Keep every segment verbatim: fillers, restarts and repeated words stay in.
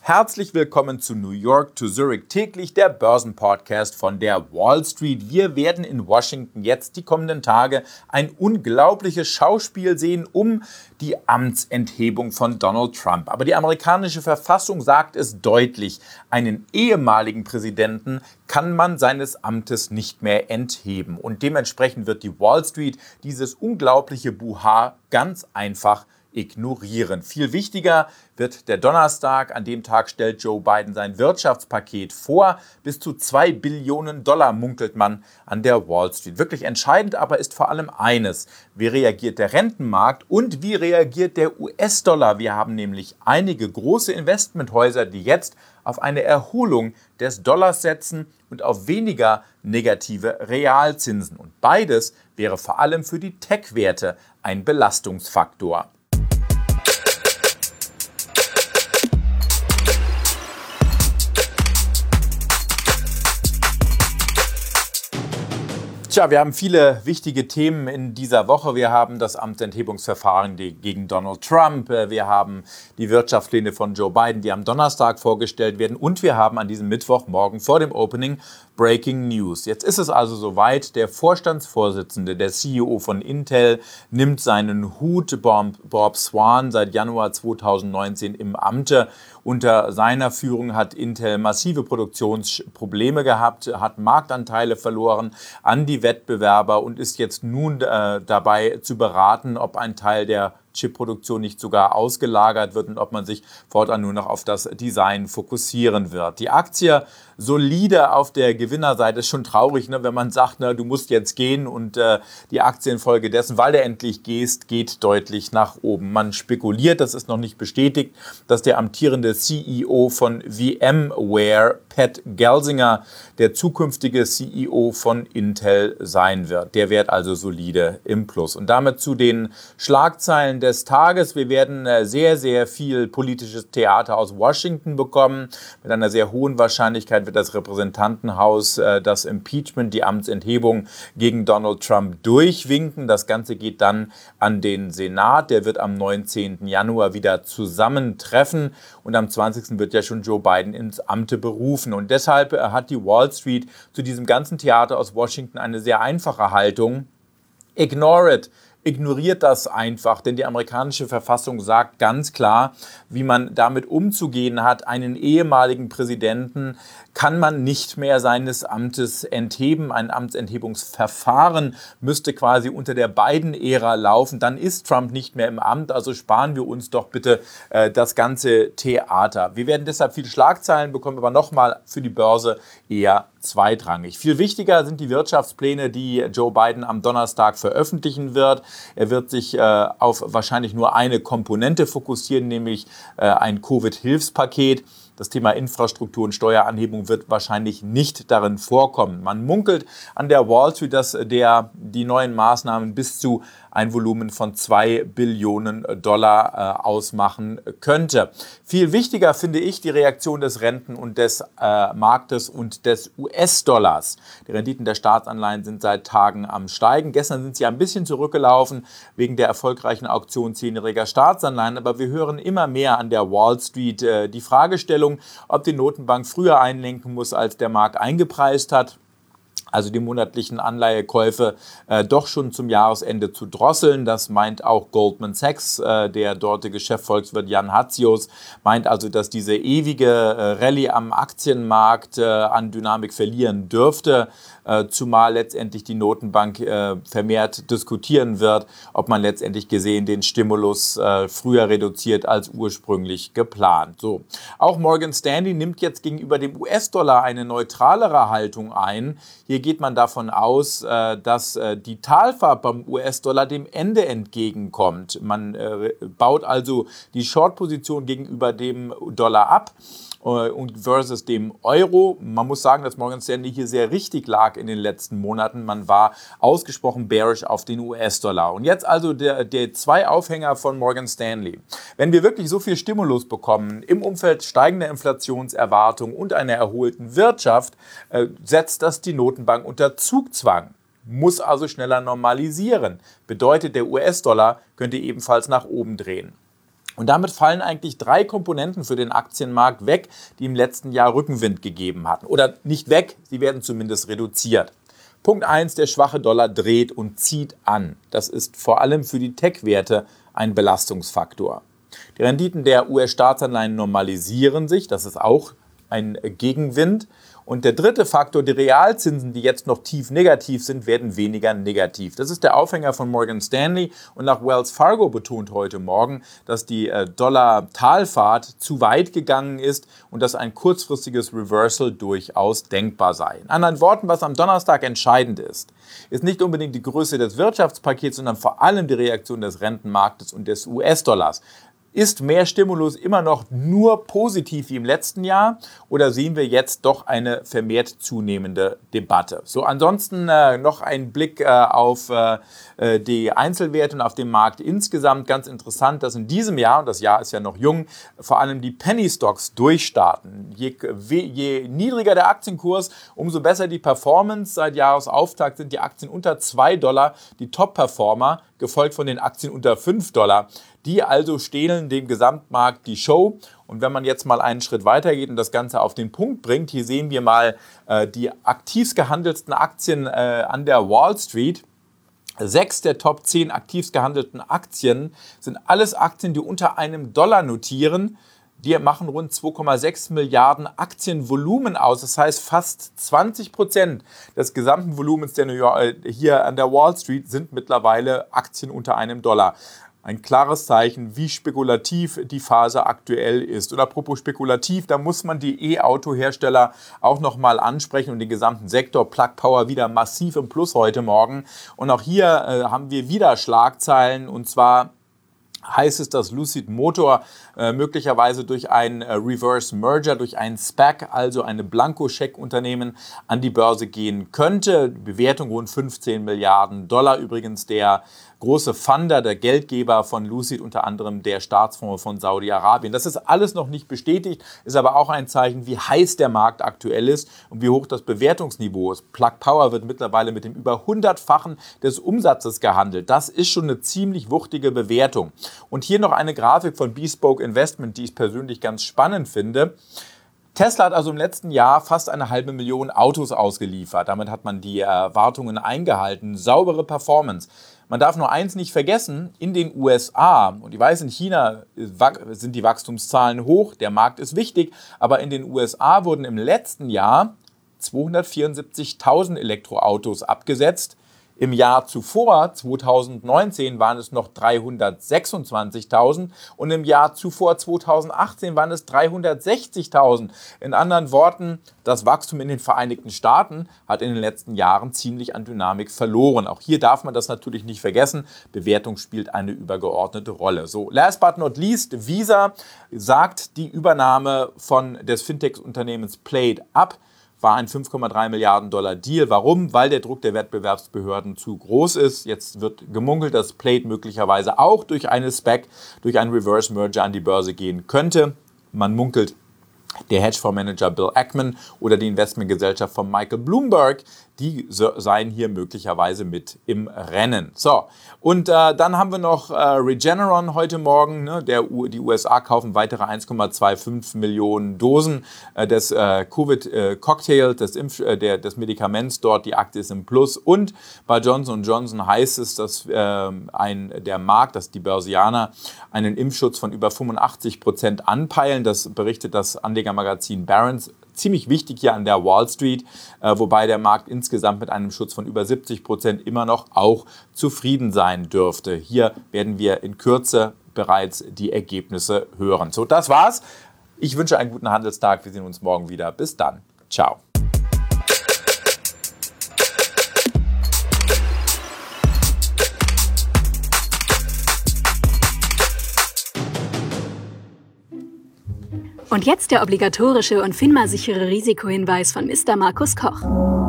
Herzlich willkommen zu New York to Zurich täglich, der Börsenpodcast von der Wall Street. Wir werden in Washington jetzt die kommenden Tage ein unglaubliches Schauspiel sehen um die Amtsenthebung von Donald Trump. Aber die amerikanische Verfassung sagt es deutlich: Einen ehemaligen Präsidenten kann man seines Amtes nicht mehr entheben. Und dementsprechend wird die Wall Street dieses unglaubliche Buhar ganz einfach ignorieren. Viel wichtiger wird der Donnerstag. An dem Tag stellt Joe Biden sein Wirtschaftspaket vor. Bis zu zwei Billionen Dollar munkelt man an der Wall Street. Wirklich entscheidend aber ist vor allem eines: Wie reagiert der Rentenmarkt und wie reagiert der U S-Dollar? Wir haben nämlich einige große Investmenthäuser, die jetzt auf eine Erholung des Dollars setzen und auf weniger negative Realzinsen. Und beides wäre vor allem für die Tech-Werte ein Belastungsfaktor. Tja, wir haben viele wichtige Themen in dieser Woche. Wir haben das Amtsenthebungsverfahren gegen Donald Trump. Wir haben die Wirtschaftspläne von Joe Biden, die am Donnerstag vorgestellt werden. Und wir haben an diesem Mittwochmorgen vor dem Opening Breaking News. Jetzt ist es also soweit. Der Vorstandsvorsitzende, der C E O von Intel, nimmt seinen Hut. Bob Swan, seit Januar zweitausendneunzehn im Amte. Unter seiner Führung hat Intel massive Produktionsprobleme gehabt, hat Marktanteile verloren an die Wettbewerber und ist jetzt nun äh, dabei zu beraten, ob ein Teil der Chipproduktion nicht sogar ausgelagert wird und ob man sich fortan nur noch auf das Design fokussieren wird. Die Aktie solide auf der Gewinnerseite, ist schon traurig, ne, wenn man sagt, na, du musst jetzt gehen, und äh, die Aktie infolgedessen, weil du endlich gehst, geht deutlich nach oben. Man spekuliert, das ist noch nicht bestätigt, dass der amtierende C E O von VMware, Pat Gelsinger, der zukünftige C E O von Intel sein wird. Der Wert also solide im Plus. Und damit zu den Schlagzeilen des Tages. Wir werden sehr, sehr viel politisches Theater aus Washington bekommen. Mit einer sehr hohen Wahrscheinlichkeit wird das Repräsentantenhaus äh, das Impeachment, die Amtsenthebung gegen Donald Trump durchwinken. Das Ganze geht dann an den Senat. Der wird am neunzehnten Januar wieder zusammentreffen. Und am zwanzigsten wird ja schon Joe Biden ins Amte berufen. Und deshalb äh, hat die Wall Street zu diesem ganzen Theater aus Washington eine sehr einfache Haltung. Ignore it. Ignoriert das einfach, denn die amerikanische Verfassung sagt ganz klar, wie man damit umzugehen hat. Einen ehemaligen Präsidenten kann man nicht mehr seines Amtes entheben. Ein Amtsenthebungsverfahren müsste quasi unter der Biden-Ära laufen. Dann ist Trump nicht mehr im Amt, also sparen wir uns doch bitte äh, das ganze Theater. Wir werden deshalb viele Schlagzeilen bekommen, aber nochmal für die Börse eher zweitrangig. Viel wichtiger sind die Wirtschaftspläne, die Joe Biden am Donnerstag veröffentlichen wird. Er wird sich äh, auf wahrscheinlich nur eine Komponente fokussieren, nämlich äh, ein Covid-Hilfspaket. Das Thema Infrastruktur und Steueranhebung wird wahrscheinlich nicht darin vorkommen. Man munkelt an der Wall Street, dass der, die neuen Maßnahmen bis zu ein Volumen von zwei Billionen Dollar äh, ausmachen könnte. Viel wichtiger finde ich die Reaktion des Renten- und des äh, Marktes und des U S-Dollars. Die Renditen der Staatsanleihen sind seit Tagen am Steigen. Gestern sind sie ein bisschen zurückgelaufen wegen der erfolgreichen Auktion zehnjähriger Staatsanleihen. Aber wir hören immer mehr an der Wall Street äh, die Fragestellung, ob die Notenbank früher einlenken muss, als der Markt eingepreist hat. Also die monatlichen Anleihekäufe äh, doch schon zum Jahresende zu drosseln. Das meint auch Goldman Sachs. Äh, der dortige Chefvolkswirt Jan Hatzius meint also, dass diese ewige äh, Rallye am Aktienmarkt äh, an Dynamik verlieren dürfte, äh, zumal letztendlich die Notenbank äh, vermehrt diskutieren wird, ob man letztendlich gesehen den Stimulus äh, früher reduziert als ursprünglich geplant. So. Auch Morgan Stanley nimmt jetzt gegenüber dem U S-Dollar eine neutralere Haltung ein. Hier geht man davon aus, dass die Talfahrt beim U S-Dollar dem Ende entgegenkommt. Man baut also die Short-Position gegenüber dem Dollar ab und versus dem Euro. Man muss sagen, dass Morgan Stanley hier sehr richtig lag in den letzten Monaten. Man war ausgesprochen bearish auf den U S-Dollar. Und jetzt also der, der zwei Aufhänger von Morgan Stanley. Wenn wir wirklich so viel Stimulus bekommen, im Umfeld steigender Inflationserwartungen und einer erholten Wirtschaft, äh, setzt das die Notenbank unter Zugzwang. Muss also schneller normalisieren. Bedeutet, der U S-Dollar könnte ebenfalls nach oben drehen. Und damit fallen eigentlich drei Komponenten für den Aktienmarkt weg, die im letzten Jahr Rückenwind gegeben hatten. Oder nicht weg, sie werden zumindest reduziert. Punkt eins, der schwache Dollar dreht und zieht an. Das ist vor allem für die Tech-Werte ein Belastungsfaktor. Die Renditen der U S-Staatsanleihen normalisieren sich, das ist auch ein Gegenwind. Und der dritte Faktor, die Realzinsen, die jetzt noch tief negativ sind, werden weniger negativ. Das ist der Aufhänger von Morgan Stanley und auch Wells Fargo betont heute Morgen, dass die Dollar-Talfahrt zu weit gegangen ist und dass ein kurzfristiges Reversal durchaus denkbar sei. In anderen Worten, was am Donnerstag entscheidend ist, ist nicht unbedingt die Größe des Wirtschaftspakets, sondern vor allem die Reaktion des Rentenmarktes und des U S-Dollars. Ist mehr Stimulus immer noch nur positiv wie im letzten Jahr oder sehen wir jetzt doch eine vermehrt zunehmende Debatte? So, ansonsten äh, noch ein Blick äh, auf äh, die Einzelwerte und auf den Markt insgesamt. Ganz interessant, dass in diesem Jahr, und das Jahr ist ja noch jung, vor allem die Penny Stocks durchstarten. Je, je niedriger der Aktienkurs, umso besser die Performance. Seit Jahresauftakt sind die Aktien unter zwei Dollar die Top-Performer, gefolgt von den Aktien unter fünf Dollar. Die also stehlen dem Gesamtmarkt die Show. Und wenn man jetzt mal einen Schritt weiter geht und das Ganze auf den Punkt bringt, hier sehen wir mal äh, die aktivst gehandelten Aktien äh, an der Wall Street. Sechs der Top zehn aktivst gehandelten Aktien sind alles Aktien, die unter einem Dollar notieren. Die machen rund zwei Komma sechs Milliarden Aktienvolumen aus. Das heißt, fast zwanzig Prozent des gesamten Volumens der New York, äh, hier an der Wall Street sind mittlerweile Aktien unter einem Dollar. Ein klares Zeichen, wie spekulativ die Phase aktuell ist. Und apropos spekulativ, da muss man die E-Auto-Hersteller auch nochmal ansprechen und den gesamten Sektor. Plug Power wieder massiv im Plus heute Morgen. Und auch hier äh, haben wir wieder Schlagzeilen, und zwar heißt es, dass Lucid Motor äh, möglicherweise durch ein äh, Reverse Merger, durch ein SPAC, also eine Blankoscheck-Unternehmen, an die Börse gehen könnte. Bewertung rund fünfzehn Milliarden Dollar. Übrigens der große Funder, der Geldgeber von Lucid, unter anderem der Staatsfonds von Saudi-Arabien. Das ist alles noch nicht bestätigt, ist aber auch ein Zeichen, wie heiß der Markt aktuell ist und wie hoch das Bewertungsniveau ist. Plug Power wird mittlerweile mit dem über hundertfachen des Umsatzes gehandelt. Das ist schon eine ziemlich wuchtige Bewertung. Und hier noch eine Grafik von Bespoke Investment, die ich persönlich ganz spannend finde. Tesla hat also im letzten Jahr fast eine halbe Million Autos ausgeliefert. Damit hat man die Erwartungen eingehalten. Saubere Performance. Man darf nur eins nicht vergessen, in den U S A, und ich weiß, in China sind die Wachstumszahlen hoch, der Markt ist wichtig, aber in den U S A wurden im letzten Jahr zweihundertvierundsiebzigtausend Elektroautos abgesetzt. Im Jahr zuvor, zweitausendneunzehn, waren es noch dreihundertsechsundzwanzigtausend und im Jahr zuvor, zweitausendachtzehn, waren es dreihundertsechzigtausend. In anderen Worten, das Wachstum in den Vereinigten Staaten hat in den letzten Jahren ziemlich an Dynamik verloren. Auch hier darf man das natürlich nicht vergessen. Bewertung spielt eine übergeordnete Rolle. So, last but not least, Visa sagt die Übernahme von des Fintech-Unternehmens Plaid ab. War ein fünf Komma drei Milliarden Dollar Deal. Warum? Weil der Druck der Wettbewerbsbehörden zu groß ist. Jetzt wird gemunkelt, dass Plaid möglicherweise auch durch eine SPAC, durch einen Reverse Merger an die Börse gehen könnte. Man munkelt, der Hedgefondsmanager Bill Ackman oder die Investmentgesellschaft von Michael Bloomberg, die seien hier möglicherweise mit im Rennen. So, und äh, dann haben wir noch äh, Regeneron heute Morgen. Ne? Der U- die U S A kaufen weitere eins Komma fünfundzwanzig Millionen Dosen äh, des äh, Covid-Cocktails, des, Impf- äh, der, des Medikaments dort. Die Aktie ist im Plus. Und bei Johnson und Johnson heißt es, dass äh, ein, der Markt, dass die Börsianer einen Impfschutz von über fünfundachtzig Prozent anpeilen. Das berichtet das Anlegermagazin Barron's. Ziemlich wichtig hier an der Wall Street, äh, wobei der Markt insgesamt mit einem Schutz von über siebzig Prozent immer noch auch zufrieden sein dürfte. Hier werden wir in Kürze bereits die Ergebnisse hören. So, das war's. Ich wünsche einen guten Handelstag. Wir sehen uns morgen wieder. Bis dann. Ciao. Und jetzt der obligatorische und FINMA-sichere Risikohinweis von Mister Markus Koch.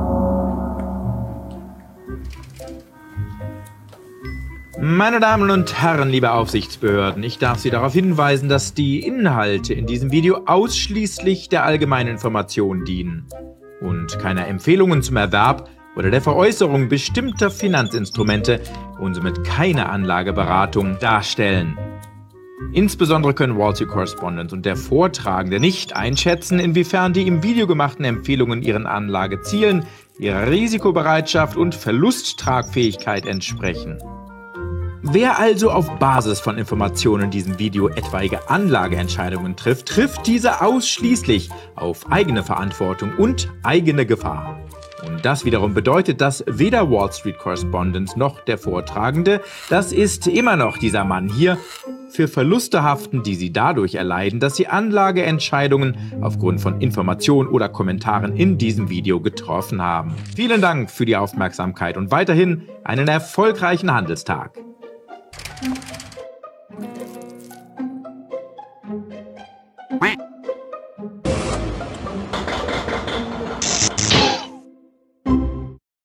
Meine Damen und Herren, liebe Aufsichtsbehörden, ich darf Sie darauf hinweisen, dass die Inhalte in diesem Video ausschließlich der allgemeinen Information dienen und keine Empfehlungen zum Erwerb oder der Veräußerung bestimmter Finanzinstrumente und somit keine Anlageberatung darstellen. Insbesondere können Wall Street Correspondent und der Vortragende nicht einschätzen, inwiefern die im Video gemachten Empfehlungen ihren Anlagezielen, ihrer Risikobereitschaft und Verlusttragfähigkeit entsprechen. Wer also auf Basis von Informationen in diesem Video etwaige Anlageentscheidungen trifft, trifft diese ausschließlich auf eigene Verantwortung und eigene Gefahr. Und das wiederum bedeutet, dass weder Wall Street Correspondent noch der Vortragende, das ist immer noch dieser Mann hier, für Verluste haften, die sie dadurch erleiden, dass sie Anlageentscheidungen aufgrund von Informationen oder Kommentaren in diesem Video getroffen haben. Vielen Dank für die Aufmerksamkeit und weiterhin einen erfolgreichen Handelstag.